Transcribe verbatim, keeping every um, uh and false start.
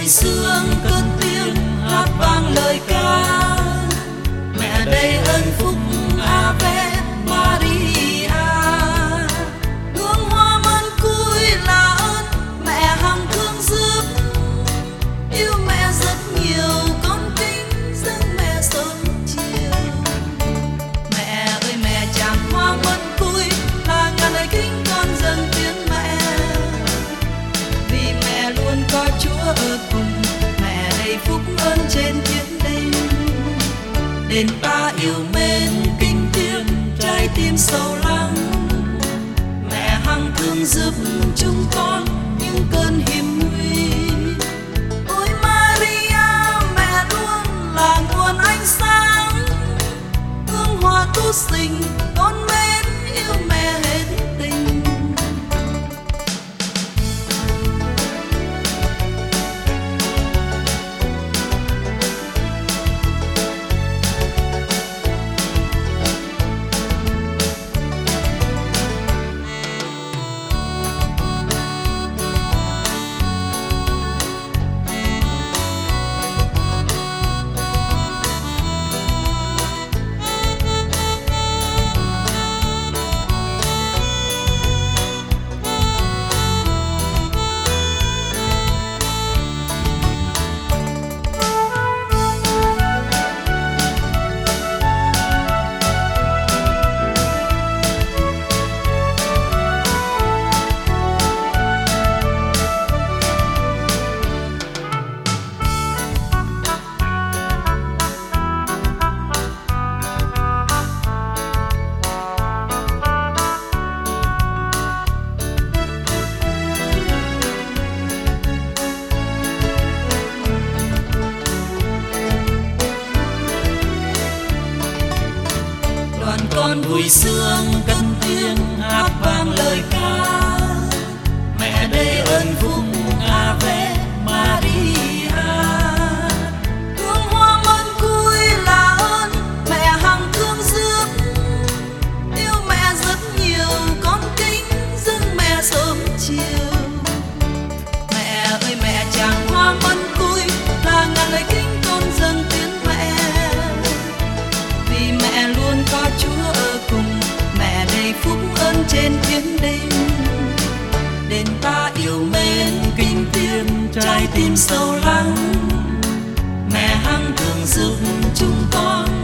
vui sướng cất tiếng hát vang lời ca. Mẹ đầy ơn phúc Ave Maria, hương hoa mân cui là ơn mẹ hằng thương giúp. Yêu mẹ rất nhiều, con kính dâng mẹ sớm chiều. Mẹ ơi mẹ tràng hoa mân cui là ngàn lời kính con dâng tiếng mẹ. Vì mẹ luôn có Chúa ở cùng, mẹ đầy phúc ơn trên thiên đình. Đền ta yêu mến kính tiếng trái tim sâu lắng. Mẹ hằng thương giúp chúng con những cơn hiểm nguy. Ôi Maria, mẹ luôn là nguồn ánh sáng, hương hoa tu sinh con mến yêu mẹ hết tình. Con vui sướng cất tiếng hát vang lời ca. Mẹ đầy ơn phúc Ave Maria, hương hoa mân cui là ơn mẹ hằng thương giúp. Yêu mẹ rất nhiều, con kính dâng mẹ sớm chiều. Mẹ ơi mẹ tràng hoa mân cui là ngàn lời kính con dâng tiếng mẹ. Vì mẹ luôn có Chúa ở cùng, mẹ đầy phúc ơn trên thiên đình. Đền ta yêu mến kính tiếng trái tim sâu lắng. Mẹ hằng thương giúp chúng con